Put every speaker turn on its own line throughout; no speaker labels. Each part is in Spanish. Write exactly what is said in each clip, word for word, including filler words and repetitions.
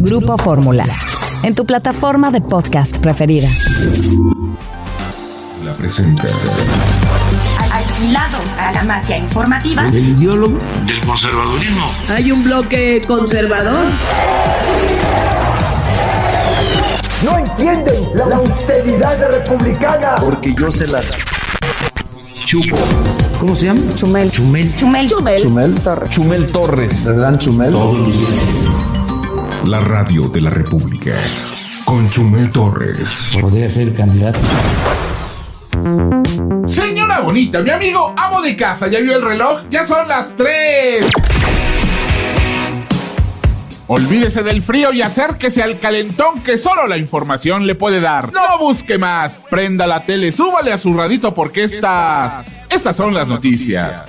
Grupo Fórmula, en tu plataforma de podcast preferida.
La presenta.
Alquilados a la mafia informativa.
El ideólogo
del conservadurismo.
Hay un bloque conservador.
No entienden la, la austeridad republicana.
Porque yo se las chupo. ¿Cómo se llama?
Chumel.
Chumel.
Chumel.
Chumel.
Chumel Torres.
Chumel Torres. ¿Verdad, Chumel?
Todos los días.
La radio de la República. Con Chumel Torres.
Podría ser candidato.
Señora bonita, mi amigo amo de casa, ¿ya vio el reloj? Ya son las tres. Olvídese del frío y acérquese al calentón que solo la información le puede dar. No busque más, prenda la tele, súbale a su radito porque estas... Estas son las noticias.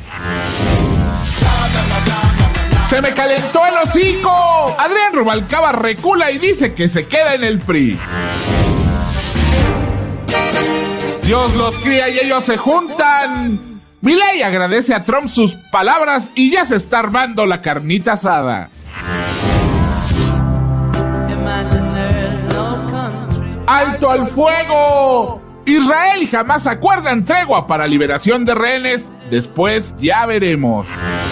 ¡Se me calentó el hocico! Adrián Rubalcaba recula y dice que se queda en el P R I. Dios los cría y ellos se juntan. Milei agradece a Trump sus palabras y ya se está armando la carnita asada. ¡Alto al fuego! Israel y Hamás acuerdan tregua para liberación de rehenes. Después ya veremos.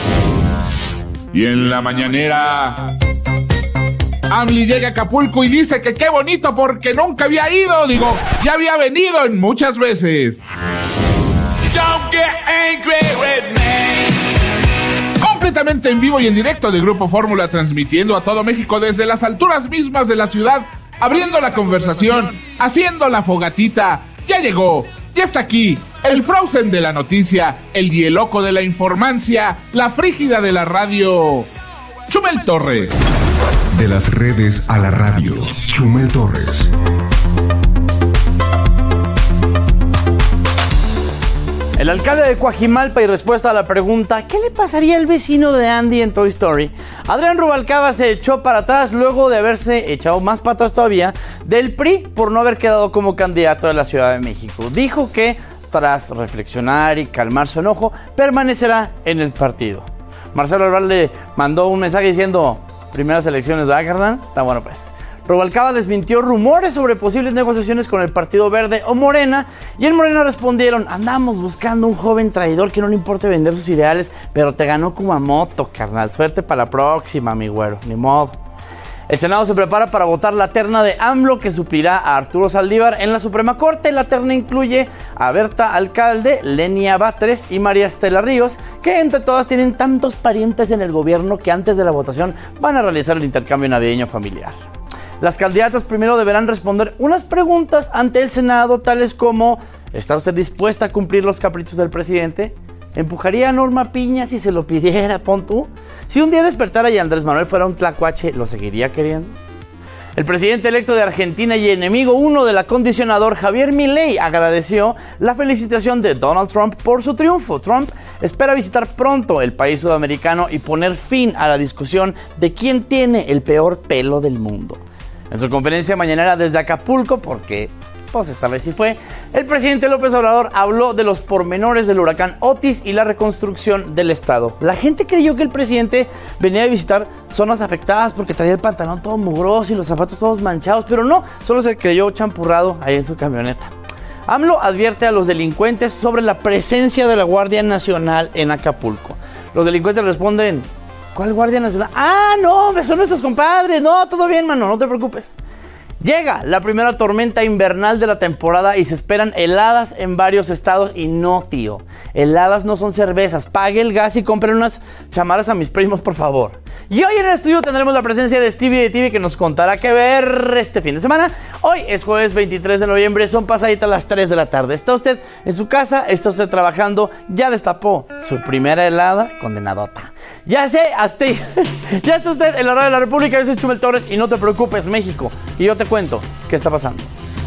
Y en la mañanera, AMLI llega a Acapulco y dice que qué bonito porque nunca había ido. Digo, ya había venido en muchas veces. Don't get angry with me. Completamente en vivo y en directo de Grupo Fórmula, transmitiendo a todo México desde las alturas mismas de la ciudad, abriendo la conversación, haciendo la fogatita. Ya llegó, ya está aquí, el Frozen de la noticia, el hieloco de la informancia, la frígida de la radio, Chumel Torres.
De las redes a la radio, Chumel Torres.
El alcalde de Coajimalpa, y respuesta a la pregunta ¿qué le pasaría al vecino de Andy en Toy Story? Adrián Rubalcaba se echó para atrás luego de haberse echado más para atrás todavía del P R I por no haber quedado como candidato de la Ciudad de México. Dijo que tras reflexionar y calmar su enojo, permanecerá en el partido. Marcelo Ebrard le mandó un mensaje diciendo: primeras elecciones, ¿verdad, carnal? Está bueno, pues. Rubalcaba desmintió rumores sobre posibles negociaciones con el Partido Verde o Morena, y en Morena respondieron: andamos buscando un joven traidor que no le importe vender sus ideales, pero te ganó Kumamoto, carnal. Suerte para la próxima, mi güero, ni modo. El Senado se prepara para votar la terna de AMLO que suplirá a Arturo Saldívar en la Suprema Corte. La terna incluye a Berta Alcalde, Lenia Batres y María Estela Ríos, que entre todas tienen tantos parientes en el gobierno que antes de la votación van a realizar el intercambio navideño familiar. Las candidatas primero deberán responder unas preguntas ante el Senado, tales como: ¿está usted dispuesta a cumplir los caprichos del presidente? ¿Empujaría a Norma Piña si se lo pidiera, pon tú? Si un día despertara y Andrés Manuel fuera un tlacuache, ¿lo seguiría queriendo? El presidente electo de Argentina y enemigo uno del acondicionador Javier Milei agradeció la felicitación de Donald Trump por su triunfo. Trump espera visitar pronto el país sudamericano y poner fin a la discusión de quién tiene el peor pelo del mundo. En su conferencia mañanera desde Acapulco, porque pues esta vez sí fue, el presidente López Obrador habló de los pormenores del huracán Otis y la reconstrucción del estado. La gente creyó que el presidente venía a visitar zonas afectadas porque traía el pantalón todo mugroso y los zapatos todos manchados, pero no, solo se creyó champurrado ahí en su camioneta. AMLO advierte a los delincuentes sobre la presencia de la Guardia Nacional en Acapulco. Los delincuentes responden: ¿cuál Guardia Nacional? Ah, no, son nuestros compadres. No, todo bien, mano, no te preocupes. Llega la primera tormenta invernal de la temporada y se esperan heladas en varios estados. Y no, tío, heladas no son cervezas. Pague el gas y compre unas chamarras a mis primos, por favor. Y hoy en el estudio tendremos la presencia de Stevie de T V, que nos contará qué ver este fin de semana. Hoy es jueves veintitrés de noviembre, son pasaditas las tres de la tarde. Está usted en su casa, está usted trabajando, ya destapó su primera helada, condenadota. Ya sé, hasta ya está usted en la radio de la República. Yo soy Chumel Torres y no te preocupes, México. Y yo te cuento qué está pasando.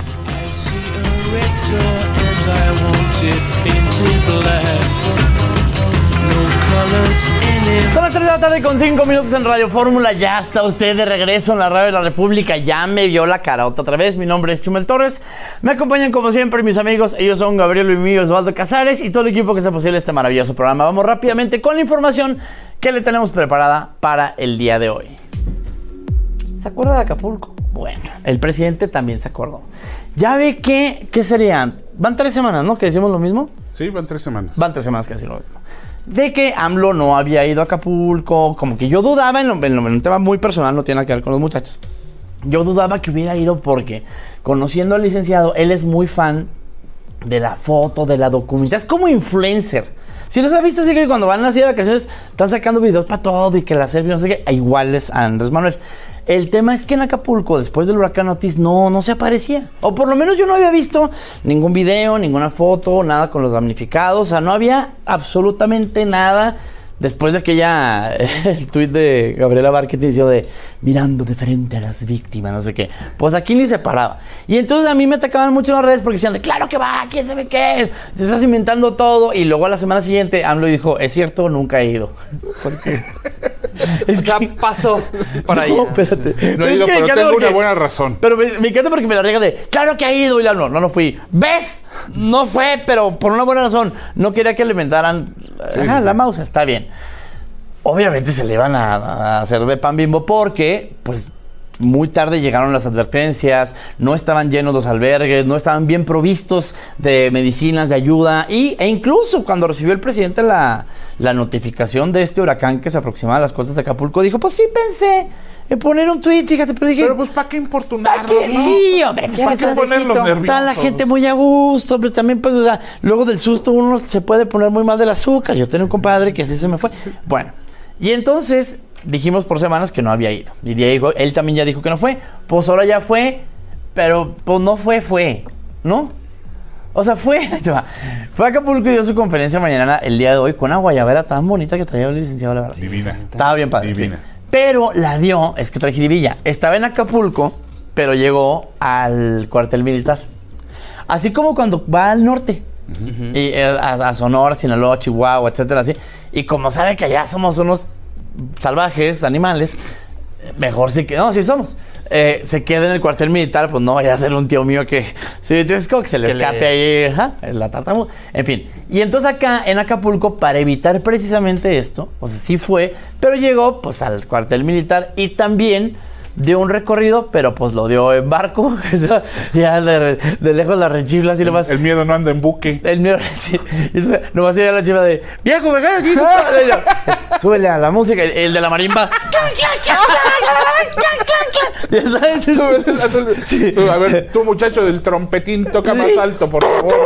Son las tres de la tarde con cinco minutos en Radio Fórmula. Ya está usted de regreso en la radio de la República. Ya me vio la cara otra vez. Mi nombre es Chumel Torres. Me acompañan como siempre mis amigos. Ellos son Gabriel Luimí, Osvaldo Casares y todo el equipo que hace posible este maravilloso programa. Vamos rápidamente con la información que le tenemos preparada para el día de hoy. ¿Se acuerda de Acapulco? Bueno, el presidente también se acordó. Ya ve que, ¿qué serían? Van tres semanas, ¿no? ¿Que decimos lo mismo?
Sí, van tres semanas.
Van tres semanas que decimos lo mismo. De que AMLO no había ido a Acapulco, como que yo dudaba, en, lo, en, lo, en un tema muy personal, no tiene nada que ver con los muchachos. Yo dudaba que hubiera ido porque, conociendo al licenciado, él es muy fan de la foto, de la documentación. Es como influencer. Si los has visto, así que cuando van así de vacaciones, están sacando videos para todo y que la selfie, no sé qué, iguales a Andrés Manuel. El tema es que en Acapulco, después del huracán Otis, no, no se aparecía. O por lo menos yo no había visto ningún video, ninguna foto, nada con los damnificados. O sea, no había absolutamente nada. Después de aquella, el tuit de Gabriela Márquez inició de mirando de frente a las víctimas, no sé qué. Pues aquí ni se paraba. Y entonces a mí me atacaban mucho en las redes porque decían de claro que va, quién sabe qué, te estás inventando todo. Y luego a la semana siguiente AMLO dijo, es cierto, nunca he ido. Porque
o sea, pasó por ahí.
No, espérate. No he ido, pero tengo porque, una buena razón.
Pero me, me encanta porque me la riega de claro que ha ido y la no, no, no fui. ¿Ves? No fue, pero por una buena razón. No quería que le inventaran sí, ajá, sí, la sí. Mauser, está bien. Obviamente se le iban a, a hacer de pan Bimbo porque, pues, muy tarde llegaron las advertencias, no estaban llenos los albergues, no estaban bien provistos de medicinas, de ayuda, y, e incluso cuando recibió el presidente la, la notificación de este huracán que se aproximaba a las costas de Acapulco, dijo, pues sí pensé en poner un tuit, fíjate, pero dije...
Pero pues, ¿para qué importunarlos,
¿para qué?
¿no?
Sí, hombre, pues,
¿para qué ponerlos nerviosos?
Está la gente muy a gusto, pero también, pues, luego del susto uno se puede poner muy mal del azúcar. Yo tenía un compadre que así se me fue. Bueno, y entonces... dijimos por semanas que no había ido. Y Diego, él también ya dijo que no fue. Pues ahora ya fue, pero pues no fue, fue, ¿no? O sea, fue. Fue a Acapulco y dio su conferencia mañana, el día de hoy, con una guayabera tan bonita que traía el licenciado, la verdad.
Divina.
Estaba bien padre.
Divina.
Sí. Pero la dio, es que trae jiribilla. Estaba en Acapulco, pero llegó al cuartel militar. Así como cuando va al norte. Uh-huh. Y a, a Sonora, Sinaloa, Chihuahua, etcétera, así. Y como sabe que allá somos unos salvajes, animales, mejor sí que... No, sí somos. Eh, se queda en el cuartel militar, pues no vaya a ser un tío mío que... Sí, es como que se le que escape le... ahí, ajá, la tartamuda. En fin. Y entonces acá, en Acapulco, para evitar precisamente esto, o sea, sí fue, pero llegó, pues, al cuartel militar y también... dio un recorrido, pero pues lo dio en barco. Ya de, de lejos la rechifla así nomás.
El miedo no anda en buque.
El miedo, sí. Entonces, nomás iba la chifla de viejo, me cae aquí. Súbele a la música. El, el de la marimba.
¿Ya sabes? Sí. A ver, tú muchacho del trompetín, toca más alto, por favor.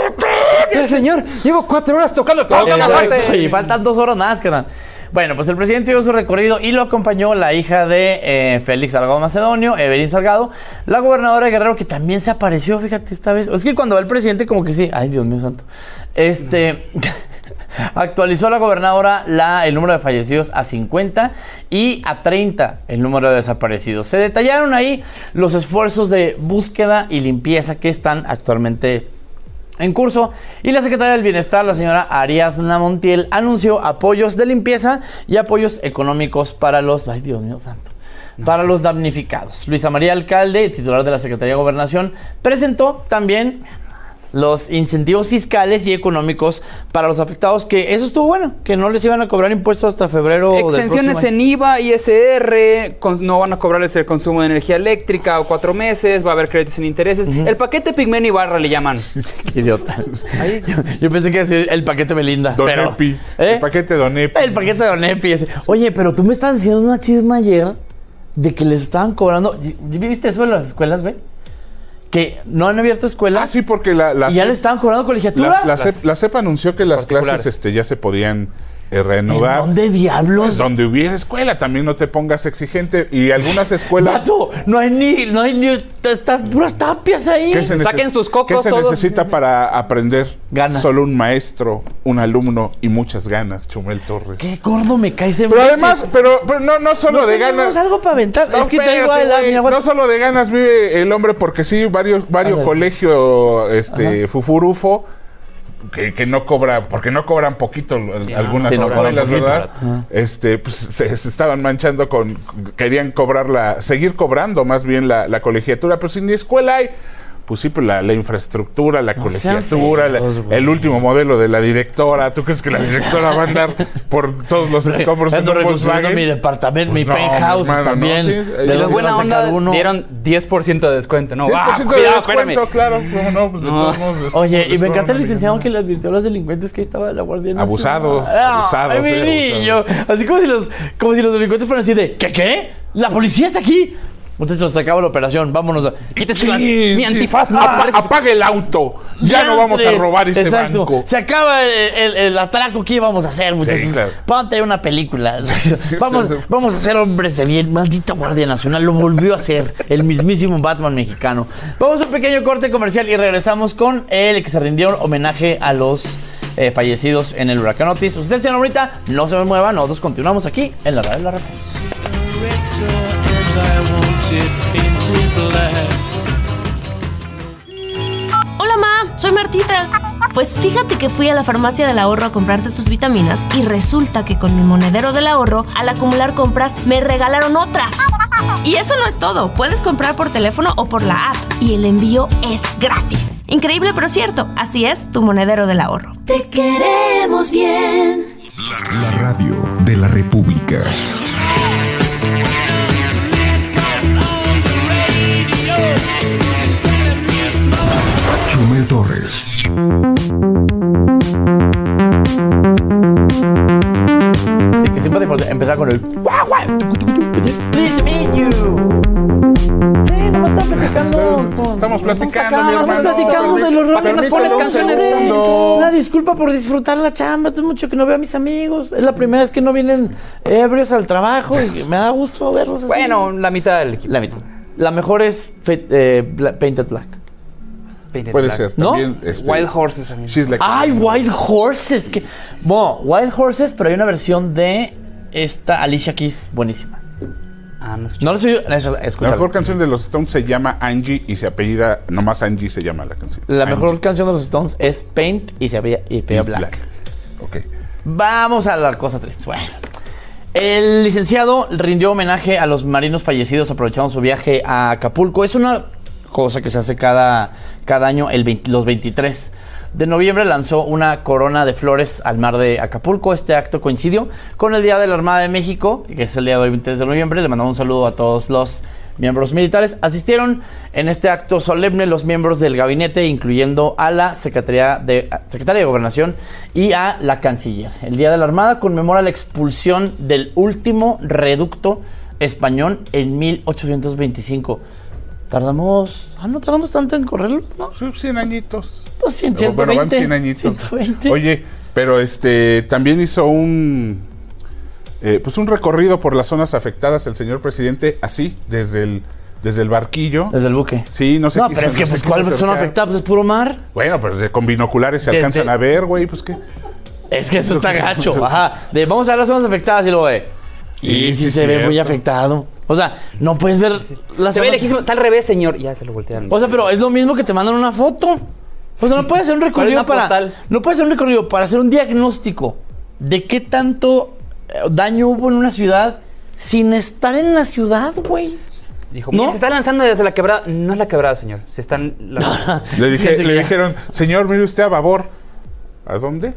Sí, señor, llevo cuatro horas tocando. Toca y faltan dos horas más, carnal. Bueno, pues el presidente dio su recorrido y lo acompañó la hija de eh, Félix Salgado Macedonio, Evelyn Salgado, la gobernadora de Guerrero, que también se apareció, fíjate, esta vez. Es que cuando va el presidente, como que sí, ay, Dios mío santo. Este, actualizó la gobernadora la, el número de fallecidos a cincuenta y a treinta el número de desaparecidos. Se detallaron ahí los esfuerzos de búsqueda y limpieza que están actualmente en curso, y la secretaria del Bienestar, la señora Ariadna Montiel, anunció apoyos de limpieza y apoyos económicos para los, ay Dios mío santo, para los damnificados. Luisa María Alcalde, titular de la Secretaría de Gobernación, presentó también los incentivos fiscales y económicos para los afectados, que eso estuvo bueno, que no les iban a cobrar impuestos hasta febrero.
Exenciones en I V A, I S R, con, no van a cobrarles el consumo de energía eléctrica o cuatro meses, va a haber créditos sin intereses. Uh-huh. El paquete Pigmen y Barra le llaman.
Qué idiota. Ahí. Yo, yo pensé que iba a decir el paquete Belinda.
Don
pero,
Epi.
¿eh?
El paquete Don Epi.
El paquete Don Epi. Oye, pero tú me estás diciendo una chisma ayer de que les estaban cobrando. ¿Viste eso en las escuelas, güey? Que no han abierto escuelas.
Ah, sí, porque la... la
y ya C E P, le estaban cobrando colegiaturas.
La, la, C E P, la C E P anunció que las clases este, ya se podían eh, reanudar.
¿En dónde diablos?
Donde hubiera escuela. También no te pongas exigente. Y algunas escuelas...
¡Vato! No hay ni... No hay ni... Estás puras tapias ahí.
¿Qué se
Saquen
neces-
sus cocos
¿Qué se
todos?
necesita para aprender?
Ganas.
Solo un maestro, un alumno y muchas ganas, Chumel Torres.
Qué gordo me caes en
Pero
veces.
además, pero, pero no, no solo
no
de ganas.
algo para aventar.
No,
es que
espérate,
traigo a la,
güey,
mi agua...
no solo de ganas vive el hombre, porque sí, varios, varios colegios este, fufurufo que, que no cobra, porque no cobran poquito sí, algunas
sí, no
escuelas,
poquito,
¿verdad? Uh-huh. Este, pues se, se estaban manchando con, querían cobrar la, seguir cobrando más bien la, la colegiatura, pero si ni escuela hay. Pues sí, pues la, la infraestructura, la
No
colegiatura,
sean feos,
la, el último modelo de la directora. ¿Tú crees que la directora va a andar por todos los escombros?
Ando reconstruyendo mi departamento, mi
Pues no,
penthouse
mi hermano,
también.
no, sí.
¿De
Y
De
dónde
buena
va a sacar
onda
uno?
dieron diez por ciento de descuento, ¿no?
diez por
¡Ah,
ciento de
cuidado,
descuento,
espérame!
claro. No, no, pues de
No.
todos modos. des-
Oye, y me
descuento
encanta el
no
licenciado
le-
que le advirtió a los delincuentes que estaba la Guardia Nacional.
Abusado,
Ah,
abusado,
ay, mi
sí,
niño. Así como si los, como si los delincuentes fueran así de, ¿qué, qué? ¿La policía está aquí? Muchachos, se acaba la operación, vámonos. A...
Quítese
Sí,
la-
sí.
mi antifaz.
Apa-
madre.
apague el auto. Ya no vamos a
Diantres.
robar ese
Exacto.
banco.
Se acaba el, el- el atraco que íbamos a hacer, muchachos.
Sí, claro.
Ponte una película.
sí,
vamos,
sí.
vamos a ser hombres de bien. Maldita Guardia Nacional lo volvió a hacer. El mismísimo Batman mexicano. Vamos a un pequeño corte comercial y regresamos con el que se rindió homenaje a los eh, fallecidos en el huracán Otis. Usted, señor, ahorita no se me mueva. Nosotros continuamos aquí en la radio de la República.
Hola, ma, soy Martita. Pues fíjate que fui a la farmacia del ahorro a comprarte tus vitaminas y resulta que con mi monedero del ahorro, al acumular compras, me regalaron otras. Y eso no es todo. Puedes comprar por teléfono o por la app y el envío es gratis. Increíble, pero cierto. Así es, tu monedero del ahorro.
Te queremos bien.
La radio de la República. Chumel Torres.
Sí, que siempre te empezar con el guau, guau, tucu, tucu, tucu, pleased to meet you. Sí, nomás estamos platicando. con-
Estamos platicando,
acá,
mi
estamos
hermano.
platicando de los
¿Para qué nos
roles.
pones canciones cuando-
Una disculpa por disfrutar la chamba. Tengo mucho que no veo a mis amigos. Es la primera vez que no vienen ebrios al trabajo y me da gusto verlos así.
Bueno, la mitad del equipo.
La mitad. La mejor es Fe- eh, Bla- Painted Black.
Painted
Puede
Black.
ser.
¿No?
También, este,
Wild Horses. amigo.
She's like-
¡Ay, Wild Horses! Que... Bueno, Wild Horses, pero hay una versión de esta Alicia Keys buenísima.
Ah, no escuché.
No lo soy yo. esa-
La
escúchala.
mejor canción de los Stones se llama Angie y se apellida, nomás Angie se llama la canción.
La
Angie.
mejor canción de los Stones es Paint y se había y pega
Y
Black.
Ok.
Vamos a la cosa triste. Bueno. El licenciado rindió homenaje a los marinos fallecidos aprovechando su viaje a Acapulco. Es una cosa que se hace cada, cada año, el veinte los veintitrés de noviembre. Lanzó una corona de flores al mar de Acapulco. Este acto coincidió con el Día de la Armada de México, que es el día de hoy, veintitrés de noviembre. Le mandamos un saludo a todos los miembros militares. Asistieron en este acto solemne los miembros del gabinete, incluyendo a la Secretaría de, Secretaria de Gobernación y a la Canciller. El Día de la Armada conmemora la expulsión del último reducto español en mil ochocientos veinticinco. Tardamos... Ah, no tardamos tanto en correrlo, ¿no?
Sí, cien añitos.
Pues cien,
Pero, bueno, van
ciento veinte.
cien añitos.
ciento veinte.
Oye, pero este también hizo un eh, pues un recorrido por las zonas afectadas el señor presidente, así, desde el desde el barquillo.
Desde el buque.
Sí, no sé.
No, pero es que, pues, ¿cuál zona afectada? Pues es puro mar.
Bueno, pero de- con binoculares se
Desde-
alcanzan a ver, güey, pues qué.
Es que eso está gacho. Ajá. De, vamos a ver las zonas afectadas y luego de... Y
Sí,
si
sí,
se ve muy
cierto.
afectado. O sea, no puedes ver las
Se ve
zonas-
lejísimo. Está al revés, señor. Ya se lo voltean.
O sea, pero es lo mismo que te mandan una foto. O sea, no puedes hacer un recorrido
una
para...
postal?
No puedes hacer un recorrido para hacer un diagnóstico de qué tanto eh, daño hubo en una ciudad sin estar en la ciudad, güey.
Dijo,
¿No?
mira, se está lanzando desde la quebrada. No es la quebrada, señor. Se están lanzando.
Le, dije,
Fíjate
le
que-
dijeron, señor, mire usted a babor. ¿A dónde?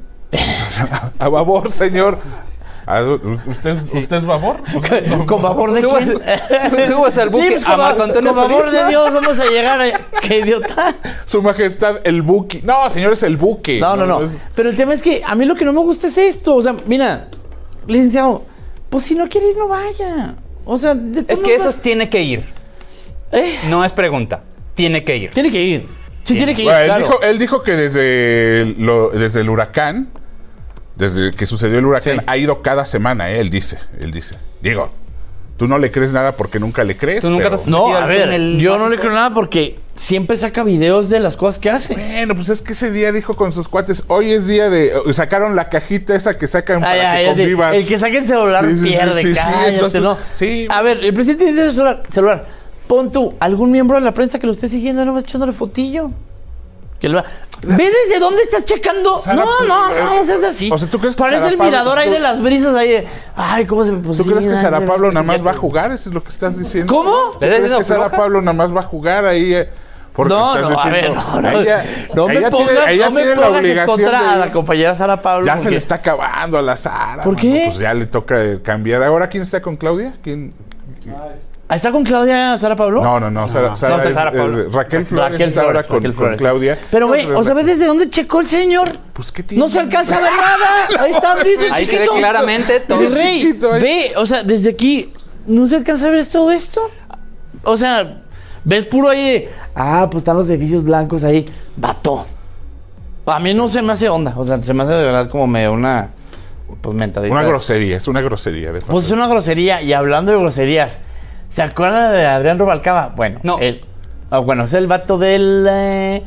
A babor, señor. ¿A dó- ¿Usted, ¿Usted es babor? O sea, no-
¿Con favor de
Suba-
quién?
subas al buque
Sí, pues,
a
con,
Marco Antonio
con favor
Solís,
de
¿no?
Dios, vamos a llegar a... ¡Qué idiota!
Su majestad, el buque. No, señor, es el buque.
No, no, no.
es-
Pero el tema es que a mí lo que no me gusta es esto. O sea, mira, licenciado, pues si no quiere ir, no vaya. O sea, de
Es
todas
que eso
maneras-
tiene que ir.
Eh,
No es pregunta. Tiene que ir.
tiene que ir. Sí, tiene que ir,
Bueno, él,
claro.
dijo, él dijo que desde, lo- desde el huracán, desde que sucedió el huracán,
Sí.
ha ido cada semana, ¿eh? él dice, él dice. Digo, tú no le crees nada porque nunca le crees.
Tú nunca
pero-
te has-
No,
metido
a
al
ver,
túnel
yo no le
mágico.
creo nada porque siempre saca videos de las cosas que hace.
Bueno, pues es que ese día dijo con sus cuates, hoy es día de... Sacaron la cajita esa que sacan
Ay,
para
ay,
que
es de-
convivas.
el que saque el celular
Sí, sí, sí,
pierde,
sí, sí,
cállate,
entonces,
¿no?
sí.
A ver, el presidente dice celular, celular. Pon tú, algún miembro de la prensa que lo esté siguiendo, no vas echándole fotillo. Que lo... ¿Ves desde dónde estás checando?
Sara,
no,
pues,
no,
eh,
no, no seas así.
o sea, ¿tú crees que
Parece
Sara
el
Pablo-
mirador ahí
tú-
de las brisas ahí de... Ay, ¿cómo se me
¿Tú crees que Sara Pablo nada más va a jugar? Eso es lo que estás diciendo.
¿Cómo?
¿Tú
¿Le
crees
estás
que Sara
floja?
Pablo nada más va a jugar ahí? eh? Porque
no,
estás
no, a ver,
diciendo,
no, no,
ella,
no me
ella
pongas,
tiene, ella
no me
tiene la
pongas en
obligación
contra
de-
a la compañera Sara Pablo.
Ya
porque-
se le está acabando a la Sara.
¿Por
mano,
qué?
Pues ya le toca cambiar. ¿Ahora quién está con Claudia? ¿Quién?
¿Está con Claudia Sara Pablo?
No, no, no. Sara, Sara
No, está
es-
Sara
es-
Pablo.
Raquel Flores
Raquel
está ahora
Flores,
con,
Raquel
con
Flores.
Claudia.
Pero, güey,
No,
o sea, ¿ves desde dónde checó el señor?
Pues, ¿qué tiene?
No se alcanza a ver nada. Ahí está, listo,
Ahí se
chiquito.
ve claramente todo.
Mi rey,
chiquito, ahí.
ve, o sea, desde aquí, ¿no se alcanza a ver todo esto? O sea, ves puro ahí de, ah, pues están los edificios blancos ahí. Vato. A mí no se me hace onda. O sea, se me hace de verdad como medio una, pues, mentadita.
Una grosería, es una grosería. De
Pues es una grosería. Y hablando de groserías, ¿se acuerdan de Adrián Rubalcaba? Bueno,
No.
él, ah, bueno, es el vato del... Eh,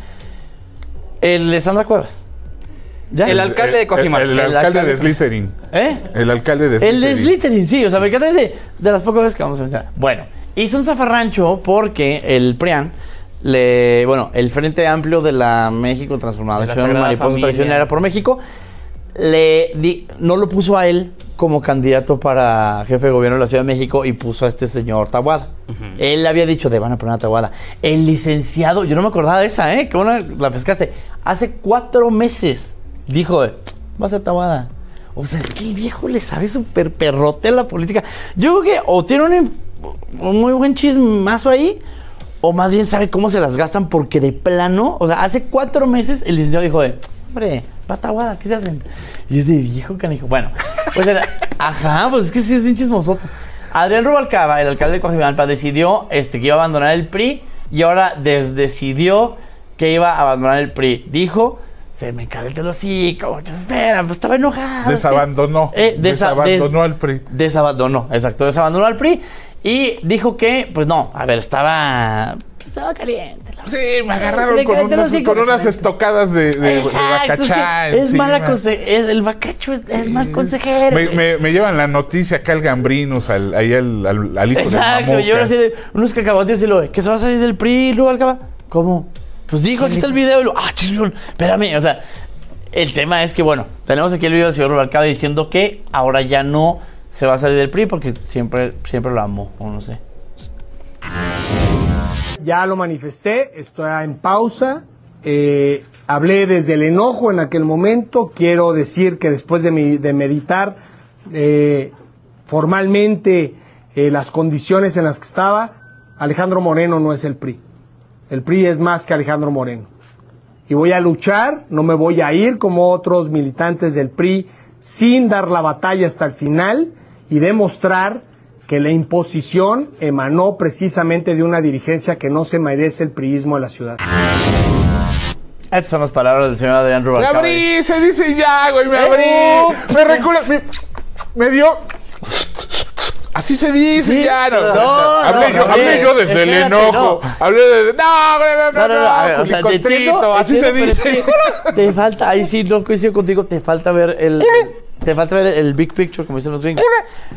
el de Sandra Cuevas. ¿Ya?
El alcalde de Coajimalpa.
El, el
El
alcalde de
alcalde-
Slytherin.
¿Eh?
El alcalde de
El
Slytherin.
de Slytherin, sí. O sea, me encanta de, de las pocas veces que vamos a mencionar. Bueno, hizo un zafarrancho porque el PRIAN, le, bueno, el Frente Amplio de la México Transformado,
De la
Acción
Sagrada
Mariposa
Familia.
Traicionera por México, le di- no lo puso a él como candidato para jefe de gobierno de la Ciudad de México y puso a este señor Taboada. Él le había dicho de van a poner a Taboada. El licenciado, yo no me acordaba de esa, ¿eh? Que una la pescaste. Hace cuatro meses dijo, de, va a ser Taboada. O sea, es que el viejo le sabe súper perrote a la política. Yo creo que o tiene un, un muy buen chismazo ahí, o más bien sabe cómo se las gastan, porque de plano, o sea, hace cuatro meses el licenciado dijo de, hombre, va Taboada, ¿qué se hacen? Y es de viejo canijo. Bueno, pues era, ajá, pues es que sí es bien chismosoto. Adrián Rubalcaba, el alcalde de Coajimalpa, decidió este, que iba a abandonar el P R I y ahora des- decidió que iba a abandonar el P R I. Dijo, se me encalentó el hocico, muchos esperan, pues estaba enojado.
Desabandonó.
Eh, desa-
desabandonó
des-
al P R I.
Desabandonó, exacto, desabandonó al P R I y dijo que, pues no, a ver, estaba, pues, estaba caliente.
Sí, me agarraron
Me
con,
calentó el
unos-
hocico.
con unas estocadas de, de, de
Exacto, es,
bacachá
que es
encima.
mala conse- es el bacacho es, es mal consejero.
Me, me, me llevan la noticia acá al Gambrinus, al, ahí al, al, al hijo
Exacto,
de
y ahora
Mamuca.
así de unos cacahuates y lo que se va a salir del P R I, Rubalcaba. ¿Cómo? Pues dijo, aquí está el video y lo, ah, chingón, espérame, o sea, el tema es que, bueno, tenemos aquí el video del señor Rubalcaba diciendo que ahora ya no se va a salir del P R I porque siempre, siempre lo amó, o no sé.
Ya lo manifesté, estoy en pausa. Eh, hablé desde el enojo en aquel momento. Quiero decir que después de, mi- de meditar eh, formalmente eh, las condiciones en las que estaba, Alejandro Moreno no es el P R I. El P R I es más que Alejandro Moreno. Y voy a luchar, no me voy a ir como otros militantes del P R I sin dar la batalla hasta el final y demostrar que la imposición emanó precisamente de una dirigencia que no se merece el priismo de la ciudad.
Estas son las palabras del señor Adrián
Me
Rubalcaba.
abrí, se dice ya, güey, me abrí.
Oh.
Me recuerda, me, me dio. Así se dice
Sí,
ya, no.
no,
hablé,
no,
yo,
no,
hablé yo desde el
espérate,
enojo.
no.
Hablé de. No, no, no,
No, no, no, a ver, o sea, te
contrito,
entiendo,
así se
entiendo, pero
dice.
es que te falta, ahí sí no coincido contigo, te falta ver el, te falta ver el big picture, como dicen los gringos.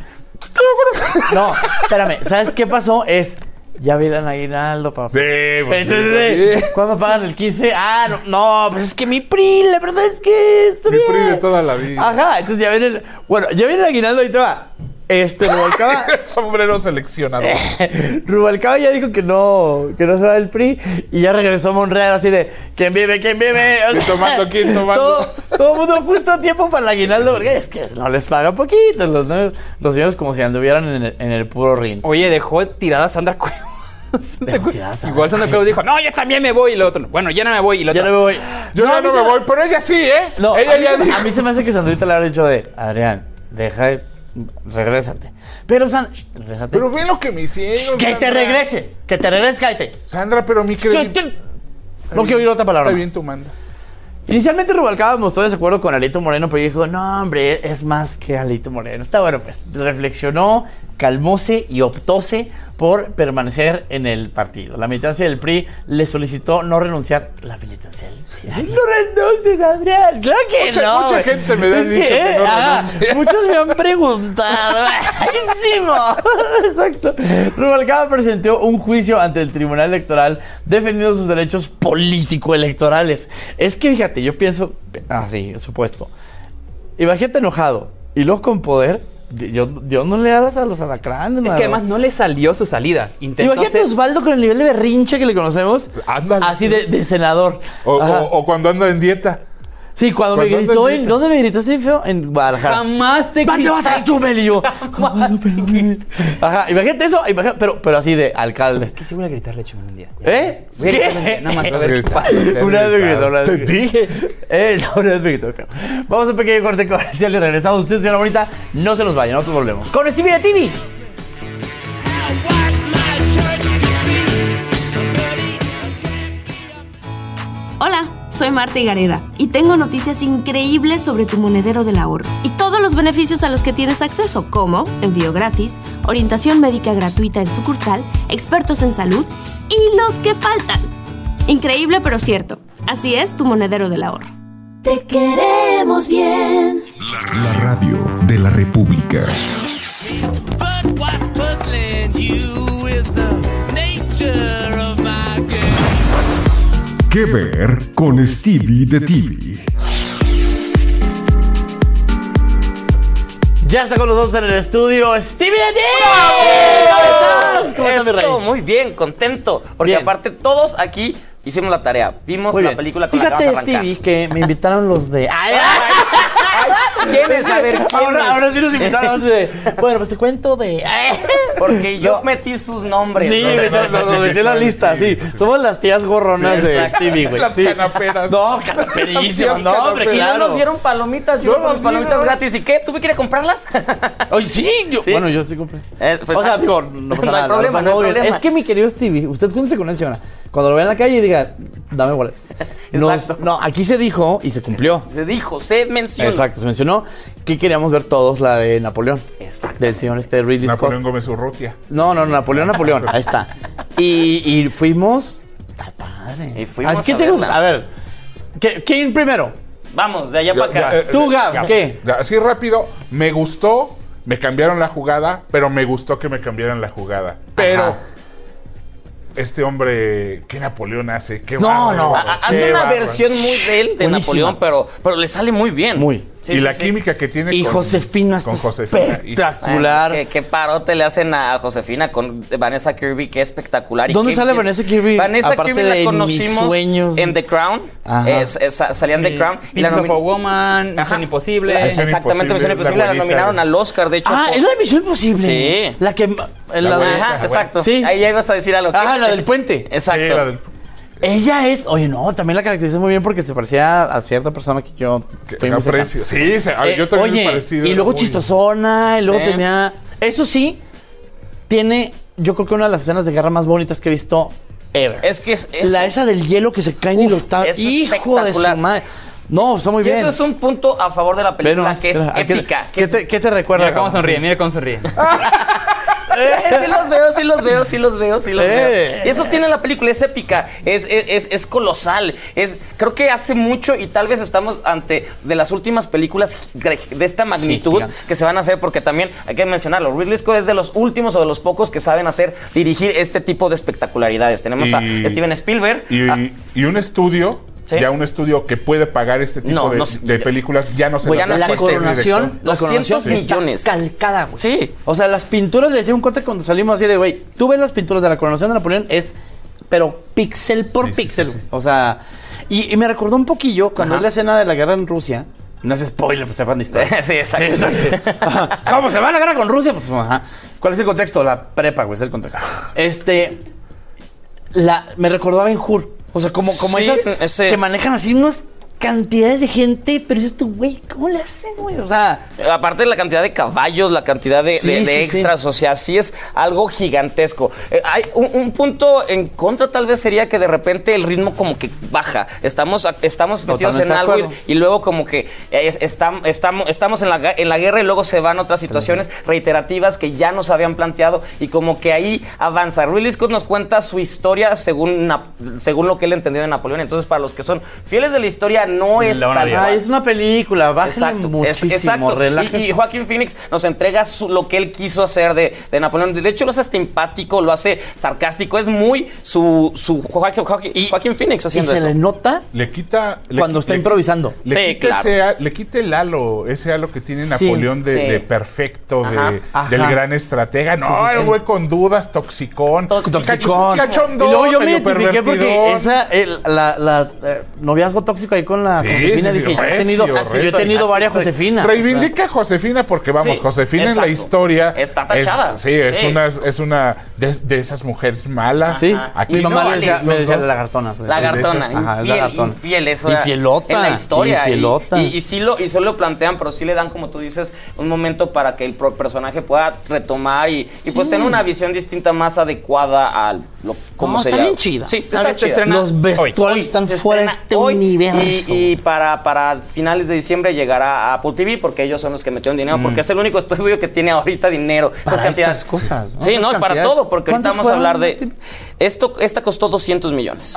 No, espérame, ¿sabes qué pasó? Es, ya vieron aguinaldo, papá.
Sí, pues sí,
Entonces,
sí.
¿cuándo pagan el quince? Ah, no, no, pues es que mi P R I, la verdad es que está
Mi
bien.
P R I de toda la vida.
Ajá, entonces ya viene el, bueno, ya viene el aguinaldo y todo. Este, Rubalcaba,
Sombrero seleccionador.
Rubalcaba ya dijo que no, que no se va del P R I y ya regresó a Monreal así de ¿quién vive? ¿Quién vive? O
¿Quién
sea,
tomando? ¿Quién tomando?
Todo, todo el mundo justo a tiempo para el aguinaldo porque es que no les paga poquito. Los, ¿no? Los señores como si anduvieran en el, en el puro ring.
Oye, dejó tirada a Sandra Cuevas.
Dejó tirada a Sandra
Igual Sandra Cuevas dijo, no, yo también me voy. Y el otro, bueno, ya no me voy. Y el otro,
Ya no me voy.
Yo
No,
ya
a mí
no
se
me voy, pero ella sí, ¿eh?
No,
ella
a, mí,
ya
se-
dijo.
a mí se me hace que Sandrita le habrá dicho de Adrián, deja de, regrésate. Pero Sandra, regrésate.
Pero ve lo que me hicieron.
que te
Sandra.
regreses, que te regreses, cállate.
Sandra, pero mi crédito.
No quiero oír otra palabra.
Está
más.
bien, tú mandas.
Inicialmente Rubalcaba mostró desacuerdo con Alito Moreno, pero dijo, no, hombre, es más que Alito Moreno. Está bueno, pues, reflexionó, calmóse y optóse por permanecer en el partido. La militancia del P R I le solicitó no renunciar. La militancia del P R I. No renuncies, Adrián. Claro que
Mucha-
no.
mucha
güey.
gente me ha
Es
dicho que no
ah,
renuncie.
muchos me han preguntado. ¡Buenísimo! Exacto. Rubalcaba presentó un juicio ante el Tribunal Electoral defendiendo sus derechos político-electorales. Es que fíjate, yo pienso, ah, sí, supuesto. Imagínate enojado y luego con poder, Dios, Dios no le das a los alacranes.
Es que además no le salió su salida. Intentó
Imagínate
hacer...
Osvaldo con el nivel de berrinche que le conocemos.
Ándale.
Así de, de senador.
O, o, o cuando anda en dieta.
Sí, cuando, cuando me gritó en... ¿Dónde me gritaste feo? En Guadalajara.
Jamás te
gritaste. vas a ir, Chumel? Y yo... Ajá, imagínate eso. Imagínate, pero, pero así de alcalde.
Es que sí voy a gritarle Chumel un día.
¿Eh?
Voy a gritarle un día. Nada más a ver qué pasa.
Una vez me gritó, una vez
Te dije.
Eh, una vez me gritó feo. Vamos a un pequeño corte comercial y regresamos. Ustedes, señora bonita, no se nos vayan, nosotros volvemos. Con Stevie de T V.
Hola, soy Marta Higareda y tengo noticias increíbles sobre tu monedero del ahorro y todos los beneficios a los que tienes acceso, como envío gratis, orientación médica gratuita en sucursal, expertos en salud y los que faltan. Increíble pero cierto. Así es tu monedero del ahorro.
Te queremos bien.
La radio de la República. ¿Qué ver con Stevie de T V?
Ya está con nosotros en el estudio Stevie de T V.
¡Bravo!
¿Cómo estás, mi rey?
Esto, muy bien, contento. Porque
Bien.
aparte todos aquí hicimos la tarea. Vimos
Muy
la
bien.
película con
Fíjate,
la que vamos a arrancar.
Stevie, que me invitaron los de... ¡Ay,
¿Quiénes? A ver, ¿quiénes?
Ahora, ahora sí nos invitaron de... Bueno, pues te cuento de...
Porque yo
No.
metí sus nombres.
Sí,
¿no?
me- nos, nos metí en la lista, sí. Somos las tías gorronas
Sí,
de
exacto.
Stevie, güey.
Las
Sí.
canaperas.
No, canaperísimas. No, hombre,
canaperas.
Y no
claro.
nos dieron palomitas, yo
No nos
palomitas
dieron.
gratis. ¿Y qué? ¿Tú me quieres comprarlas?
Oye, sí, yo...
¿Sí?
Bueno, yo sí compré.
Eh, pues,
o sea,
ah,
digo, no pasa
no hay
nada.
problema, no hay
pasó bien.
problema.
Es que mi querido Stevie, usted cuéntese con él, señora. Cuando lo vea en la calle y diga, dame boletos. Nos-
Exacto.
No, aquí se dijo y se cumplió.
Se dijo, se mencionó.
Exacto, se mencionó que queríamos ver todos la de Napoleón.
Exacto.
Del señor este Ridley
Napoleón
Scott.
Gómez Urrutia.
No, no, Napoleón, Napoleón. Ahí está. Y, y fuimos. Está padre.
Y fuimos
¿A qué
a
te
verla.
gusta? A ver, ¿qué- ¿quién primero?
Vamos, de allá
Ya,
para acá.
ya, eh,
Tú, Gab,
ya,
¿qué?
ya, así rápido, me gustó, me cambiaron la jugada, pero me gustó que me cambiaran la jugada. Pero
Ajá.
este hombre, ¿qué Napoleón hace? ¿Qué
No,
bárbaro,
no.
Ha- ha-
qué
Hace una
bárbaro.
versión muy de él, de
Buenísima.
Napoleón, pero, pero le sale muy bien.
Muy.
Sí,
y
sí,
la
sí.
química que tiene
Y
con,
Josefina está
con Josefina. Y-
espectacular.
Ay, ¿Qué, qué parote le hacen a Josefina con Vanessa Kirby, que espectacular. Y
¿Dónde
qué
sale
bien-
Vanessa Kirby?
Vanessa
Aparte
Kirby
de
la
En
conocimos
Mis Sueños.
en The Crown.
Ajá.
Es, es- salían de The Crown. y la
Pieces of
nomi-
a Woman,
Ajá.
Misión Imposible.
La-
Misión
Exactamente, Misión
Imposible,
Imposible.
la
La
abuelita.
nominaron al Oscar, de hecho.
Ah,
por-
es la de Misión Imposible.
Sí.
La que. La
La
de-
abuelita.
Ajá, exacto.
Sí.
Ahí ya ibas a decir algo.
Ajá, la del puente.
Exacto.
Sí, la del-
Ella es. Oye, no, también la caracterizó muy bien porque se parecía a cierta persona que yo
que
estoy muy cerca.
aprecio. Sí, se-
Eh,
yo también
oye,
parecido.
y luego
Uy.
chistosona, y luego
Sí.
tenía. Eso sí, tiene. Yo creo que una de las escenas de guerra más bonitas que he visto ever.
Es que es eso.
La esa del hielo que se caen y lo está.
eso es
Hijo de
espectacular.
su madre. No, está muy
Y
bien.
eso es un punto a favor de la película,
Ve nomás,
que es
¿a qué-
épica. que
¿Qué,
es-
te, qué te recuerda?
Mira cómo
cabrón?
sonríe, mira cómo sonríe.
Sí los veo, sí los veo, sí los veo, sí los
Eh.
veo. Y eso tiene la película, es épica, es, es, es, es colosal. Es, creo que hace mucho y tal vez estamos ante de las últimas películas de esta magnitud
gigantes.
que se van a hacer, porque también hay que mencionarlo. Ridley Scott es de los últimos o de los pocos que saben hacer, dirigir este tipo de espectacularidades. Tenemos
Y-
a Steven Spielberg.
Y,
a-
y un estudio,
Sí.
ya un estudio que puede pagar este tipo
No,
de,
no,
de películas, ya no se
Pues ya
lo
no
da
La
existe,
cualquier
coronación,
director.
la coronación
doscientos millones.
está calcada, güey.
Sí.
O sea, las pinturas, le decía un corte cuando salimos así de, güey, tú ves las pinturas de la coronación de Napoleón, es, pero píxel por
Sí, sí,
píxel.
sí, sí.
O sea, y, y me recordó un poquillo cuando
Ajá.
es la escena de la guerra en Rusia. No es spoiler, pues sepan de historia.
Sí, exacto.
exacto. Ajá. ¿Cómo se va la guerra con Rusia? Pues, ajá. ¿Cuál es el contexto? La prepa, güey, es el contexto. Este, la, me recordó a Ben-Hur. O sea, como, como
Sí,
esas
ese-
que manejan así unas cantidades de gente, pero dices tú, güey, ¿cómo le hacen, güey? O sea,
Aparte de la cantidad de caballos, la cantidad de,
Sí,
de- de
sí,
extras, o sea, sí es algo gigantesco. Eh, hay un, un punto en contra tal vez sería que de repente el ritmo como que baja. Estamos, estamos metidos en
Totalmente de
algo y,
acuerdo.
y luego como que eh, estam- estamos, estamos en, la, ga- en la guerra y luego se van otras situaciones reiterativas que ya nos habían planteado y como que ahí avanza. Ridley Scott nos cuenta su historia según, Nap- según lo que él entendió de Napoleón. Entonces, para los que son fieles de la historia no es tal
Ay,
cual.
es una película, bájale muchísimo,
es, exacto.
relájense.
Y, y Joaquín Phoenix nos entrega su, lo que él quiso hacer de, de Napoleón. De hecho, lo hace simpático, lo hace sarcástico. Es muy su, su Joaquín, Joaquín,
y,
Joaquín Phoenix haciendo
y se
eso.
le nota
le quita le,
cuando está
le,
improvisando.
Le,
sí,
quita
claro.
ese, le quita el halo, ese halo que tiene
Sí,
Napoleón de,
sí.
de perfecto,
Ajá,
de,
ajá.
del gran estratega. No,
Sí, sí,
el
sí.
güey con dudas, toxicón.
Toxicón.
Cachondón,
y luego yo me
medio
identifiqué porque
pervertidón.
esa, el, la, la eh, noviazgo tóxico ahí con la
Sí,
Josefina,
sí,
dije, yo he
recio,
tenido,
recio.
yo he tenido varias Josefinas.
Reivindica a Josefina porque, vamos,
Sí,
Josefina en
exacto.
la historia
Está tachada.
Es, sí, es
Sí.
una, es una de, de esas mujeres malas.
Sí,
Aquí
mi mamá
no,
me decía,
los
me decía
dos.
lagartona.
Lagartona,
Ajá, es
infiel,
lagartona.
infiel, eso
Infielota,
en la historia. Y,
infielota.
y, y sí lo, y solo lo plantean, pero sí le dan, como tú dices, un momento para que el pro- personaje pueda retomar y, y
Sí.
pues tener una visión distinta, más adecuada a lo como
No, está
sería.
bien chida.
Sí,
Está
está
bien
chida.
estrena Los vestuarios
Hoy.
están
Se
fuera de
estrena
este
hoy
universo.
Y, y para, para finales de diciembre llegará a Apple T V porque ellos son los que metieron dinero,
Mm.
porque es el único estudio que tiene ahorita dinero. Esas
Para
cantidades.
estas cosas, ¿no?
Sí,
Esas
no, para
cantidades.
todo, porque ahorita
¿Cuántos
vamos a hablar de...
fueron?
Esto, esta costó doscientos millones.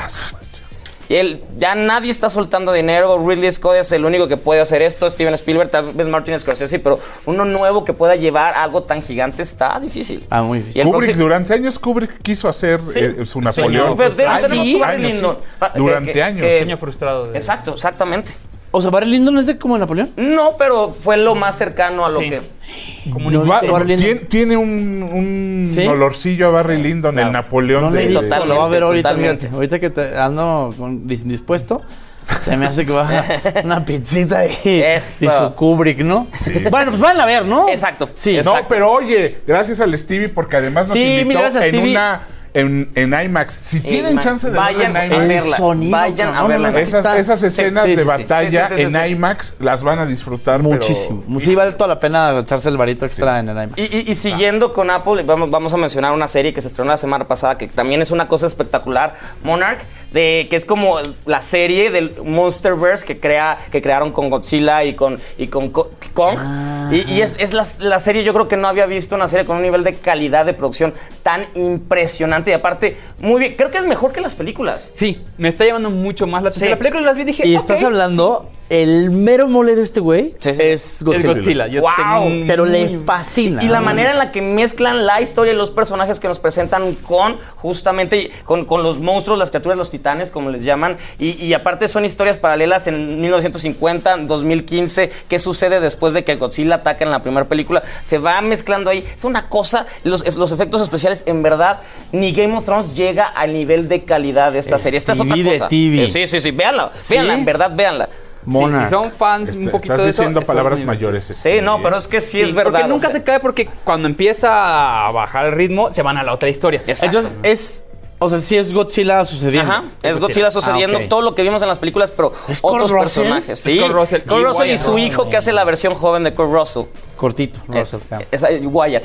Y él, ya nadie está soltando dinero. Ridley Scott es el único que puede hacer esto. Steven Spielberg, tal vez Martin Scorsese, pero uno nuevo que pueda llevar algo tan gigante está difícil.
Ah, muy difícil.
Y el
Kubrick,
próximo-
durante años Kubrick quiso hacer
Sí.
eh, su Napoleón.
Sí, pero tenemos
Años,
su Barry
años, sí.
Lyndon. Ah, que-
Durante
que-
años.
que-
Sueño frustrado. de-
Exacto, exactamente.
O sea, Barry Lyndon es de como Napoleón.
No, pero fue lo más cercano a lo
Sí.
que...
Como
No,
un-
Va-
Barry Lyndon.
tiene, tiene un, un
¿Sí?
olorcillo a Barry Lyndon, el Napoleón
No le he
de,
visto,
Totalmente,
lo va a ver ahorita,
totalmente.
fíjate. Ahorita que te ando con, dis- dispuesto, se me hace que va una pizzita y,
Eso.
y su Kubrick, ¿no? Bueno, pues van a ver, ¿no?
Exacto.
Sí.
No,
Exacto.
pero oye, gracias al Stevie porque además nos
Sí, mil
invitó
gracias,
en
Stevie.
una en, en IMAX. Si tienen
IMAX.
chance de
Vayan
verlo en
a
IMAX,
verla.
sonido,
Vayan a
cabrón,
verla.
no, no,
esas,
está-
esas escenas
sí, sí,
de
sí.
batalla
Sí, sí, sí,
en
sí.
IMAX las van a disfrutar
Muchísimo.
pero-
Sí, vale toda la pena echarse el varito extra en el IMAX.
Y, y- y siguiendo con Apple, vamos, vamos a mencionar una serie que se estrenó la semana pasada, que también es una cosa espectacular, Monarch, de, que es como la serie del Monsterverse que, crea, que crearon con Godzilla y con, y con Co- Kong. Y, y es, es la, la serie, yo creo que no había visto una serie con un nivel de calidad de producción tan impresionante. Y aparte, muy bien, creo que es mejor que las películas.
Sí, me está llamando mucho más la atención.
Sí.
La película las vi y dije,
Y
ok.
estás hablando, el mero mole de este güey
Sí, sí.
es
Es
Godzilla.
Godzilla. Yo
Wow.
tengo un-
Pero le
muy-
fascina.
Y la
¿no?
manera en la que mezclan la historia y los personajes que nos presentan con justamente con, con los monstruos, las criaturas, los titanes, como les llaman. Y, y aparte son historias paralelas en mil novecientos cincuenta, dos mil quince. ¿Qué sucede después de que Godzilla ataca en la primera película? Se va mezclando ahí. Es una cosa, los, es- los efectos especiales, en verdad, ni Game of Thrones llega al nivel de calidad de esta
Es
serie. Esta es
T V
otra
de
cosa.
T V.
Eh, Sí, sí, sí. Véanla.
¿Sí?
Véanla, en verdad, véanla.
Sí,
Monarch.
si son fans
Est-
un poquito
estás
de eso,
diciendo
eso
palabras
es muy-
mayores.
Sí,
Stevie,
no,
¿eh?
pero es que sí,
Sí,
es verdad.
porque nunca
o sea.
se cae porque cuando empieza a bajar el ritmo, se van a la otra historia.
Exacto.
Entonces, es. O sea, sí es Godzilla sucediendo.
Ajá, es Godzilla sucediendo,
Ah, ok.
todo lo que vimos en las películas, pero
¿Es Kurt
otros
Russell?
personajes.
Es
Sí,
Kurt Russell.
Kurt
Y
Russell y
Wyatt
su hijo que hace la versión joven de Kurt Russell.
Cortito.
Eh,
Russell, se llama.
esa- Wyatt.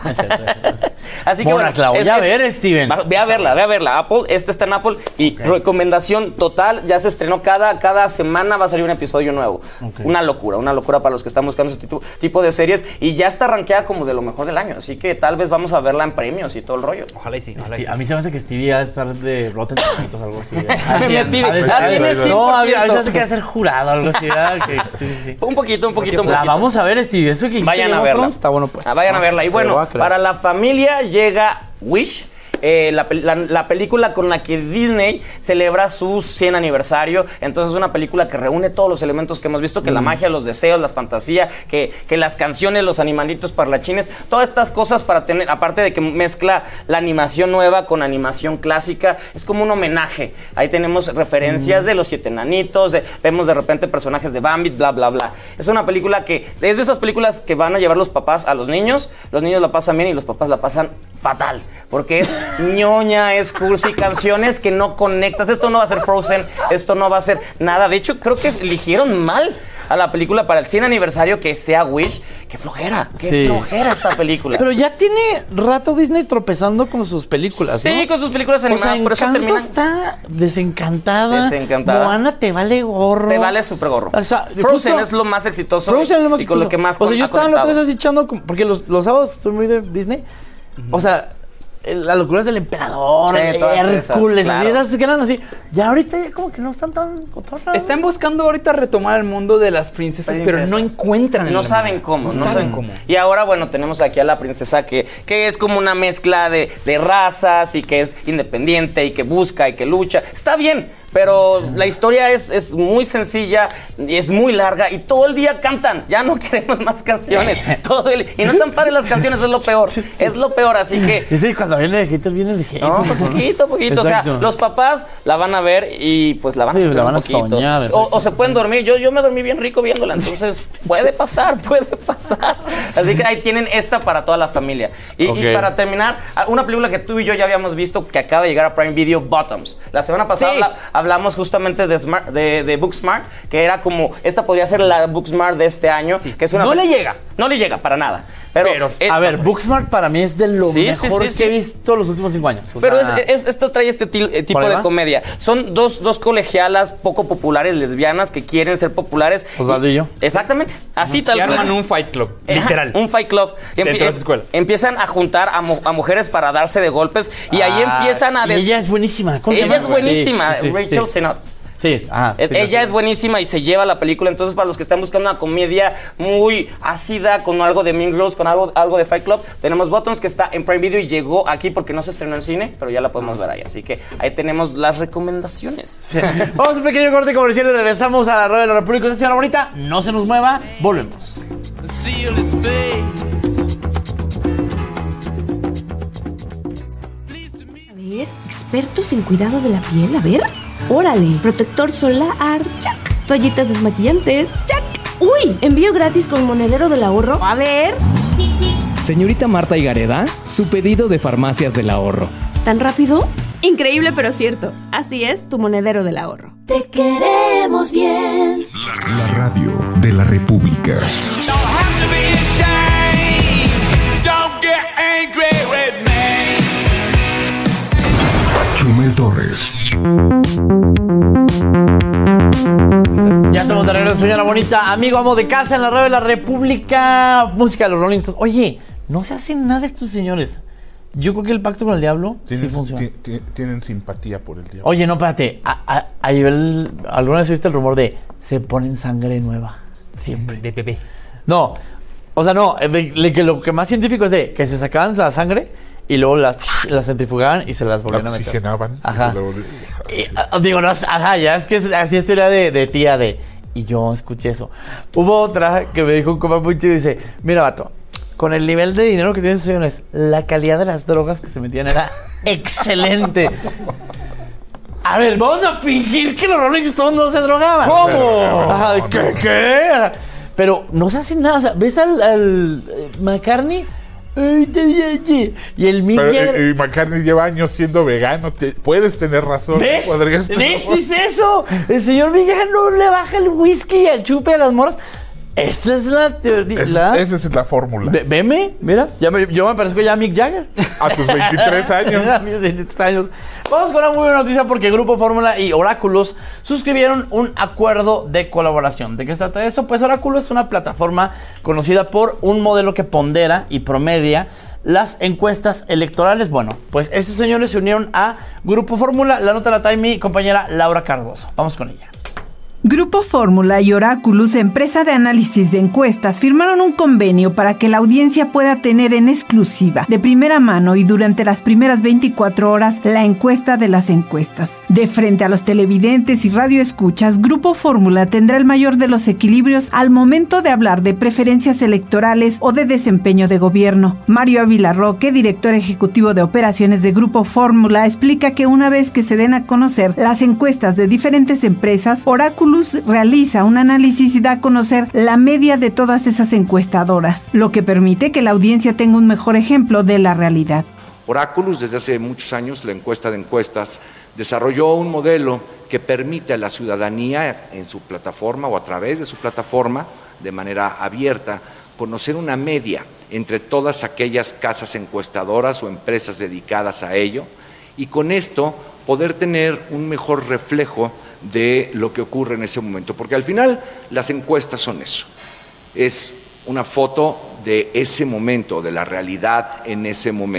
Así que
Monarch,
bueno,
la voy
es-
a
es-
ver, Steven.
va- Ve a verla, ve a verla. Apple, este está en Apple. Y recomendación total, ya se estrenó cada, cada semana va a salir un episodio nuevo.
Ok.
Una locura, una locura para los que están buscando ese tipo, tipo de series. Y ya está rankeada como de lo mejor del año. Así que tal vez vamos a verla en premios y todo el rollo.
Ojalá y sí. Ojalá y
Sí,
sí.
a mí se me hace que Stevie ha de estar de Rotten Tomatoes o algo así.
Me metí de-
A veces-
ah, tiene
No, a mí a veces
cien por ciento.
hace que hacer jurado o algo así. ¿verdad? Que- sí, sí, sí.
Un poquito, un poquito, un
La
poquito.
vamos a ver, Stevie. Eso que dijiste
Vayan
de
a
Game of
verla.
Thrones está bueno, pues.
Ah, vayan a verla. Y
Te lo
bueno,
voy a creer.
para la familia llega Wish. eh, la, pel- la- la película con la que Disney celebra su cien aniversario. Entonces es una película que reúne todos los elementos que hemos visto, que la magia, los deseos, la fantasía, que, que las canciones, los animalitos parlanchines, todas estas cosas para tener, aparte de que mezcla la animación nueva con animación clásica, es como un homenaje. Ahí tenemos referencias de los siete enanitos, de- vemos de repente personajes de Bambi, bla, bla, bla. Es una película que, es de esas películas que van a llevar los papás a los niños, los niños la pasan bien y los papás la pasan fatal, porque es ñoña, es cursi, canciones que no conectas. Esto no va a ser Frozen, esto no va a ser nada. De hecho, creo que eligieron mal a la película para el cien aniversario que sea Wish. Qué flojera, qué
Sí.
flojera esta película.
Pero ya tiene rato Disney tropezando con sus películas, ¿no?
Sí, con sus películas
O
animadas,
sea,
por eso
Encanto
terminan.
está desencantada.
Desencantada.
Moana te vale gorro.
Te vale súper gorro.
O sea,
Frozen
justo-
es lo más exitoso.
Frozen es lo más
y con lo
exitoso.
que más
O sea, yo
ha
estaba los
conectado.
tres así echando, como- porque los, los sábados soy muy de Disney. O sea, las locuras del emperador,
Sí, todas
Hércules,
esas,
así,
claro.
esas se quedan así. Ya ahorita ya como que no están tan cotorras.
Están buscando ahorita retomar el mundo de las princesas,
Princesas.
pero no encuentran el
No
mundo.
saben cómo,
No
no,
saben
saben
cómo.
Y ahora, bueno, tenemos aquí a la princesa que, que es como una mezcla de, de razas y que es independiente y que busca y que lucha. Está bien, pero la historia es, es muy sencilla y es muy larga y todo el día cantan. Ya no queremos más canciones. Todo el, y no están padres las canciones, es lo peor. Es lo peor, así que...
Y sí, cuando viene de haters, viene de haters.
No, pues poquito, poquito. O sea,
Exacto.
los papás la van a ver y pues la van a
Sí,
sufrir
la van
un
a
poquito.
soñar,
o, o se pueden dormir. Yo, yo me dormí bien rico viéndola, entonces puede pasar, puede pasar. Así que ahí tienen esta para toda la familia. Y,
Ok.
y para terminar, una película que tú y yo ya habíamos visto que acaba de llegar a Prime Video, Bottoms. La semana pasada
Sí.
habla- hablamos justamente de, Smart, de, de Booksmart, que era como, esta podría ser la Booksmart de este año. Que es una
No
pe-
le llega.
No le llega para nada. Pero,
Pero,
es-
A ver, Booksmart para mí es de lo
Sí, sí,
mejor
sí,
que
sí.
he visto los últimos cinco años. O
Pero
sea,
es, es- esto trae este til- eh, tipo
¿Por ahí
de
va?
comedia. Son dos, dos colegialas poco populares, lesbianas, que quieren ser populares.
Osvaldo y yo.
Exactamente. Así tal
Y
cual.
arman un fight club,
Ajá,
literal.
Un fight club. Y
Dentro de esa escuela.
Empiezan a juntar a, mu- a mujeres para darse de golpes y ahí
Ah,
empiezan a...
y
des-
ella es buenísima. ¿Cómo se
Ella
llama?
es buenísima,
Sí, sí,
Rachel
sí.
Sennott.
Sí, ajá.
Eh,
sí,
Ella
sí.
es buenísima y se lleva la película. Entonces, para los que están buscando una comedia muy ácida, con algo de Mean Girls, con algo, algo de Fight Club, tenemos Bottoms, que está en Prime Video y llegó aquí porque no se estrenó en cine, pero ya la podemos ver ahí. Así que ahí tenemos las recomendaciones.
Sí. Vamos a un pequeño corte comercial y regresamos a la Radio de la República. Usted, señora bonita, no se nos mueva. Volvemos.
A ver, expertos en cuidado de la piel, a ver. Órale, protector solar, check. Toallitas desmaquillantes, check. Uy, envío gratis con monedero del ahorro. A ver.
Señorita Marta Higareda, su pedido de Farmacias del Ahorro.
¿Tan rápido? Increíble pero cierto. Así es, tu monedero del ahorro.
Te queremos bien.
La radio de la República. Chumel Torres.
Ya estamos de regreso, señora bonita. Amigo, amo de casa en la Radio de la República. Música de los Rolling Stones. Oye, no se hacen nada estos señores. Yo creo que el pacto con el diablo sí
Tienen,
funciona.
ti- ti- tienen simpatía por el diablo.
Oye, no, espérate. A, a, a nivel- ¿Alguna vez viste el rumor de se ponen sangre nueva? Siempre.
De bebé.
No, o sea, no. de- de que lo que más científico es de que se sacaban la sangre y luego la, la centrifugaban y se las
La
volvían a meter.
oxigenaban.
Ajá.
Y luego-
Y, ah, digo, no, ajá, ya es que es- así es teoría de, de tía de. Y yo escuché eso. Hubo otra que me dijo un compa muy chido y dice: Mira, vato, con el nivel de dinero que tienen esos señores, la calidad de las drogas que se metían era excelente. A ver, vamos a fingir que los Rolling Stones no se drogaban.
¿Cómo?
Ajá, ¿de ¿qué? ¿Qué? Pero no se hace nada. O sea, ¿ves al, al eh, McCartney? Ay, te- te- te- Y el Mick
Pero,
Jagger-
eh, eh, McCartney lleva años siendo vegano. te- puedes tener razón.
¿Ves?
Podrías tener
¿Ves? Es eso. El señor Miguel no le baja el whisky y el chupe a las moras. Esa es la teoría.
Es-
la-
Esa es la fórmula.
Ve- Veme, mira. Ya me- yo me parezco ya a Mick Jagger.
A tus veintitrés años.
A mis veintitrés años. Vamos con una muy buena noticia porque Grupo Fórmula y Oráculos suscribieron un acuerdo de colaboración. ¿De qué se trata eso? Pues Oráculos es una plataforma conocida por un modelo que pondera y promedia las encuestas electorales. Bueno, pues estos señores se unieron a Grupo Fórmula. La nota la trae mi compañera Laura Cardoso. Vamos con ella.
Grupo Fórmula y Oráculos, empresa de análisis de encuestas, firmaron un convenio para que la audiencia pueda tener en exclusiva, de primera mano y durante las primeras veinticuatro horas, la encuesta de las encuestas. De frente a los televidentes y radioescuchas, Grupo Fórmula tendrá el mayor de los equilibrios al momento de hablar de preferencias electorales o de desempeño de gobierno. Mario Ávila Roque, director ejecutivo de operaciones de Grupo Fórmula, explica que una vez que se den a conocer las encuestas de diferentes empresas, Oráculos realiza un análisis y da a conocer la media de todas esas encuestadoras, lo que permite que la audiencia tenga un mejor ejemplo de la realidad.
Oráculos, desde hace muchos años, la encuesta de encuestas, desarrolló un modelo que permite a la ciudadanía en su plataforma o a través de su plataforma, de manera abierta, conocer una media entre todas aquellas casas encuestadoras o empresas dedicadas a ello y con esto poder tener un mejor reflejo de lo que ocurre en ese momento, porque al final las encuestas son eso, es una foto de ese momento, de la realidad en ese momento.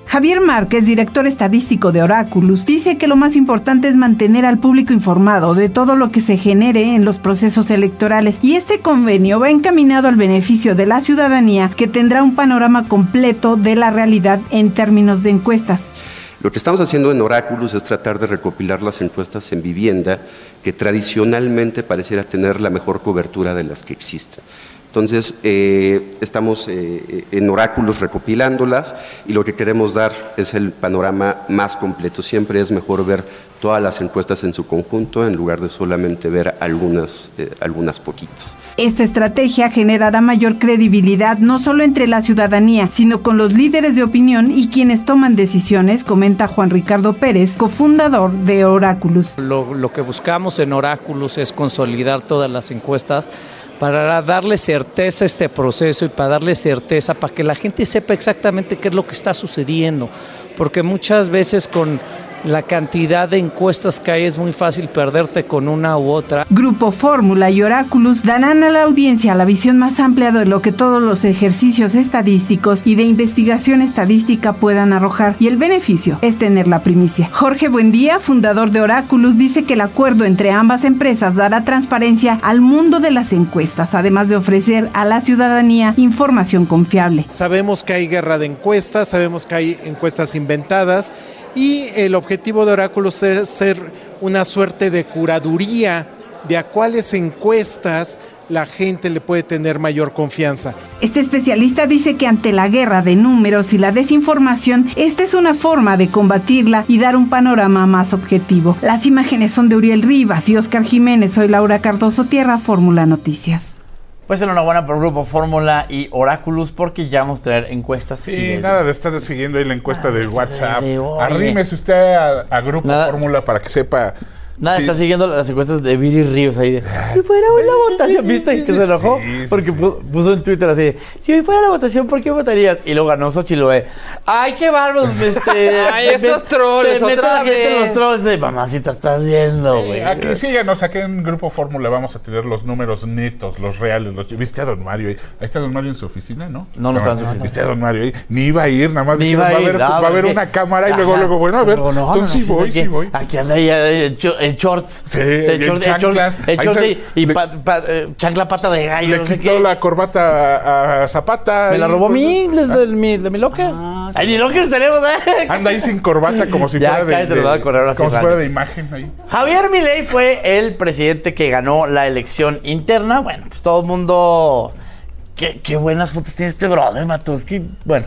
Javier Márquez, director estadístico de Oráculos, dice que lo más importante es mantener al público informado de todo lo que se genere en los procesos electorales, y este convenio va encaminado al beneficio de la ciudadanía, que tendrá un panorama completo de la realidad en términos de encuestas.
Lo que estamos haciendo en Oráculos es tratar de recopilar las encuestas en vivienda que tradicionalmente pareciera tener la mejor cobertura de las que existen. Entonces, eh, estamos eh, en Oráculos recopilándolas y lo que queremos dar es el panorama más completo. Siempre es mejor ver todas las encuestas en su conjunto en lugar de solamente ver algunas, eh, algunas poquitas.
Esta estrategia generará mayor credibilidad no solo entre la ciudadanía, sino con los líderes de opinión y quienes toman decisiones, comenta Juan Ricardo Pérez, cofundador de Oráculos.
Lo, lo que buscamos en Oráculos es consolidar todas las encuestas para darle certeza a este proceso y para darle certeza, para que la gente sepa exactamente qué es lo que está sucediendo, porque muchas veces con la cantidad de encuestas que hay es muy fácil perderte con una u otra.
Grupo Fórmula y Oráculos darán a la audiencia la visión más amplia de lo que todos los ejercicios estadísticos y de investigación estadística puedan arrojar, y el beneficio es tener la primicia. Jorge Buendía, fundador de Oráculos, dice que el acuerdo entre ambas empresas dará transparencia al mundo de las encuestas, además de ofrecer a la ciudadanía información confiable.
Sabemos que hay guerra de encuestas, sabemos que hay encuestas inventadas, y el objetivo de Oráculos es ser una suerte de curaduría de a cuáles encuestas la gente le puede tener mayor confianza.
Este especialista dice que ante la guerra de números y la desinformación, esta es una forma de combatirla y dar un panorama más objetivo. Las imágenes son de Uriel Rivas y Oscar Jiménez. Soy Laura Cardoso Tierra, Fórmula Noticias.
Pues enhorabuena por Grupo Fórmula y Oráculos, porque ya vamos a traer encuestas.
Sí,
de...
nada de estar siguiendo ahí la encuesta
nada
del WhatsApp.
De, de,
Arrímese usted a, a Grupo nada, Fórmula para que sepa.
Nada,
sí.
Está siguiendo las encuestas de Viri Ríos ahí de, si fuera hoy la votación, ¿viste? Que se enojó sí, sí, porque sí. puso en Twitter así, si hoy fuera la votación, ¿por qué votarías? Y luego ganó Xochitl Loé. ¡Ay, qué bárbaros! Este,
¡Ay, esos trolls!
Se mete la gente en los trolls de, mamacita, estás viendo, güey.
Aquí síganos, aquí en Grupo Fórmula vamos a tener los números netos, los reales. Los... ¿Viste a Don Mario ahí? Ahí está Don Mario en su oficina, ¿no?
No, no, no está en su oficina.
¿Viste a Don Mario ahí? Ni iba a ir, nada más.
Ni iba a ir.
Va a haber una cámara y luego, luego, bueno, a ver. Entonces sí voy, sí voy.
Aquí anda ella en shorts.
Sí.
El short, el short, el short de, y pa, pa, eh, chancla pata de gallo.
Le
no sé
quitó
qué.
la corbata a, a Zapata.
Me la robó a mí, de, de, de, mi, de mi locker. Ah, sí. Ay, ni lockers tenemos, ¿eh?
Anda ahí sin corbata como si
ya,
fuera de,
cállate,
de,
lo voy a correr
como si
raro.
fuera de imagen ahí.
Javier Milei fue el presidente que ganó la elección interna. Bueno, pues todo el mundo... Qué, qué buenas fotos tiene este brother, Matos. Qué, bueno.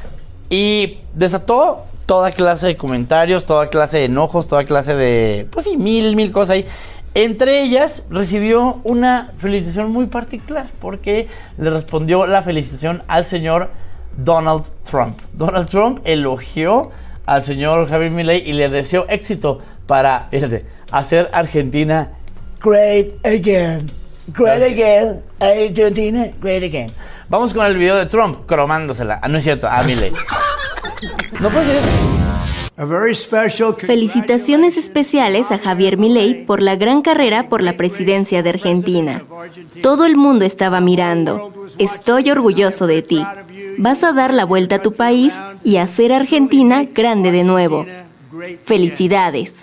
Y desató toda clase de comentarios, toda clase de enojos, toda clase de... Pues sí, mil, mil cosas ahí. Entre ellas, recibió una felicitación muy particular porque le respondió la felicitación al señor Donald Trump. Donald Trump elogió al señor Javier Milei y le deseó éxito para fíjate, hacer Argentina great again. Great again. Argentina great again. Vamos con el video de Trump cromándosela. Ah, no es cierto, a Milei. No puede ser eso.
Felicitaciones especiales a Javier Milei por la gran carrera por la presidencia de Argentina. Todo el mundo estaba mirando. Estoy orgulloso de ti. Vas a dar la vuelta a tu país y hacer a Argentina grande de nuevo. Felicidades.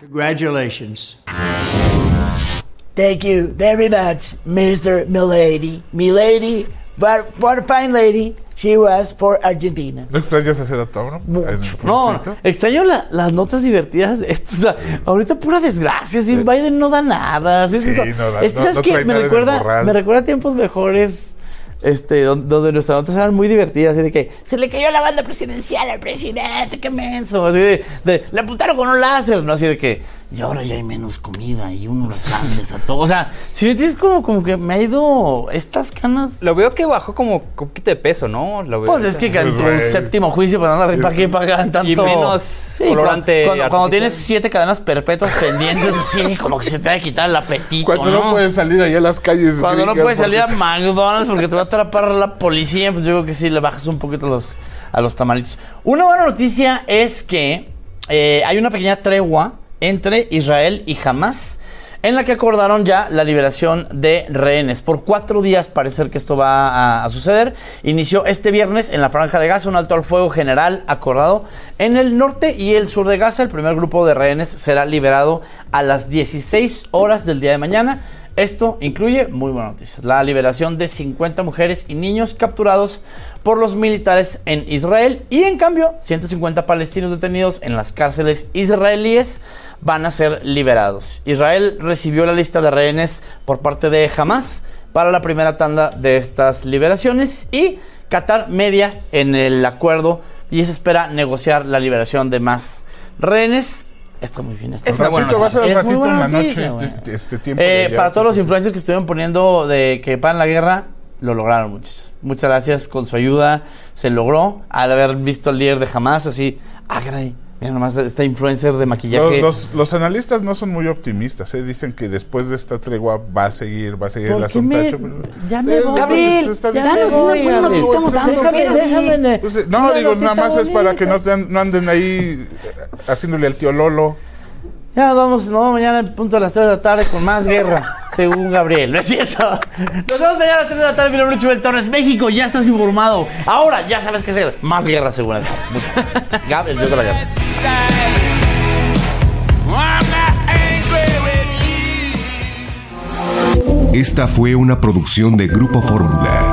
Thank you very much, mister Milei. Milei, what, what a fine lady. She was for Argentina.
¿No extrañas hacer a Tauro?
No, extraño la, las notas divertidas. Esto, o sea, ahorita pura desgracia. ¿Sí? Biden no da nada. ¿Sí?
Sí, no da,
es que,
no,
¿sabes
no
qué? Me recuerda, me recuerda a tiempos mejores. Este, donde, donde nuestras notas eran muy divertidas, así de que se le cayó la banda presidencial al presidente, qué menso, así de, de le apuntaron con un láser, no así de que, y ahora ya hay menos comida y uno huracán desató, o sea, si me entiendes como, como que me ha ido estas canas.
Lo veo que bajó como un poquito de peso, ¿no? Lo veo
pues es que en tu pues séptimo juicio, pues anda, ¿para qué pagan tanto?
Y menos sí, colorante.
Cuando, cuando, cuando tienes siete cadenas perpetuas pendientes, sí, como que se te va a quitar el apetito,
cuando no, no puedes salir allá a las calles.
Cuando no puedes salir a McDonald's porque te va a atrapar la policía, pues yo creo que sí, le bajas un poquito los, a los tamalitos. Una buena noticia es que eh, hay una pequeña tregua entre Israel y Hamas. en la que acordaron ya la liberación de rehenes. Por cuatro días parece ser que esto va a, a suceder. Inició este viernes en la Franja de Gaza un alto al fuego general acordado en el norte y el sur de Gaza. El primer grupo de rehenes será liberado a las dieciséis horas del día de mañana. Esto incluye, muy buena noticia, la liberación de cincuenta mujeres y niños capturados por los militares en Israel, y en cambio ciento cincuenta palestinos detenidos en las cárceles israelíes van a ser liberados. Israel recibió la lista de rehenes por parte de Hamas para la primera tanda de estas liberaciones, y Qatar media en el acuerdo y se espera negociar la liberación de más rehenes. Está muy bien. Está
el ratito,
bueno.
Va a ser el
es
ratito en la
noticia,
noche, este, este tiempo.
Eh,
de
para todos los
sí,
influencers que estuvieron poniendo de que paran la guerra, lo lograron muchos. Muchas gracias, con su ayuda se logró. Al haber visto al líder de Hamas, así, ah, caray, mira nomás esta influencer de maquillaje.
Los, los, los analistas no son muy optimistas, ¿eh? Dicen que después de esta tregua va a seguir, va a seguir el asuntacho.
Me, ya me voy,
Gabriel,
ya
danos
me
una buena noticia, estamos dando.
Déjame, déjame.
Pues, no,
una
digo, nada más
bonita.
es para que no, te, no anden ahí haciéndole al tío Lolo.
Ya vamos, no, mañana en punto de las tres de la tarde con más guerra, según Gabriel, ¿no es cierto? Nos vemos mañana a las tres de la tarde, mi nombre es Chumel Torres, México, ya estás informado. Ahora ya sabes qué hacer, más guerra según él. Muchas gracias. Gab, el dios de la guerra.
Esta fue una producción de Grupo Fórmula.